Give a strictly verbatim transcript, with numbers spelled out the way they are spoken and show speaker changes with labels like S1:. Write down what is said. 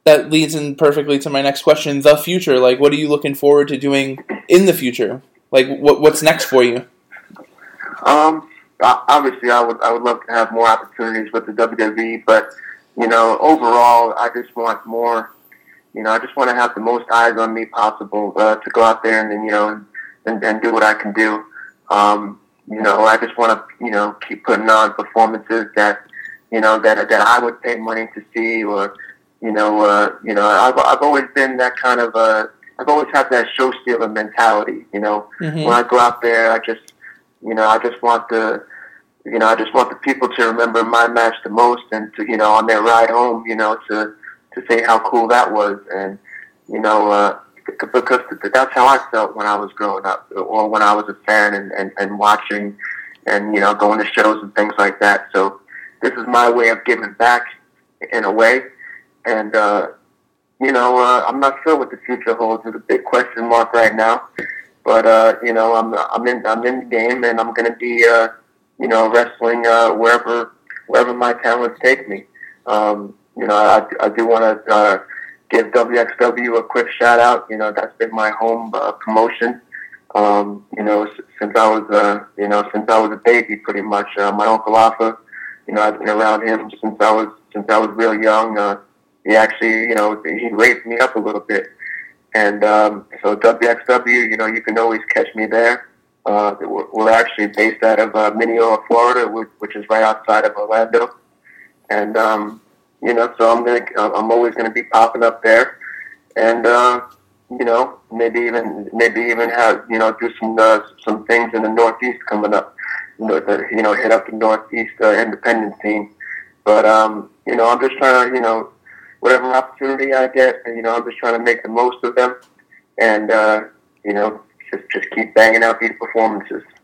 S1: that leads in perfectly to my next question. The future, like, what are you looking forward to doing in the future? Like, what what's next for you?
S2: Um, obviously, I would I would love to have more opportunities with the W W E, but you know, overall, I just want more. You know, I just want to have the most eyes on me possible uh, to go out there and, and you know and, and do what I can do. Um, you know, I just want to you know keep putting on performances that you know that that I would pay money to see, or you know, uh, you know, I've I've always been that kind of uh, I've always had that show stealer mentality. You know,
S1: Mm-hmm.
S2: when I go out there, I just you know I just want the you know I just want the people to remember my match the most, and to you know on their ride home, you know, to to say how cool that was, and you know, uh, because that's how I felt when I was growing up, or when I was a fan and, and, and watching, and you know, going to shows and things like that. So this is my way of giving back, in a way. And, uh, you know, uh, I'm not sure what the future holds. It's a big question mark right now. But, uh, you know, I'm I'm in I'm in the game, and I'm going to be, uh, you know, wrestling uh, wherever wherever my talents take me. Um, you know, I, I do want to uh, give W X W a quick shout out. You know, that's been my home uh, promotion. Um, you know, since I was, uh, you know, since I was a baby, pretty much. Uh, my uncle Arthur, you know, I've been around him since I was since I was real young. Uh, He actually, you know, he raised me up a little bit. And um, so W X W, you know, you can always catch me there. Uh, we're, we're actually based out of uh, Mineola, Florida, which, which is right outside of Orlando. And, um, you know, so I'm gonna, I'm always going to be popping up there. And, uh, you know, maybe even, maybe even have, you know, do some, uh, some things in the Northeast coming up. You know, the, you know hit up the Northeast uh, independent scene. But, um, you know, I'm just trying to, you know, whatever opportunity I get, you know, I'm just trying to make the most of them, and uh, you know, just just keep banging out these performances.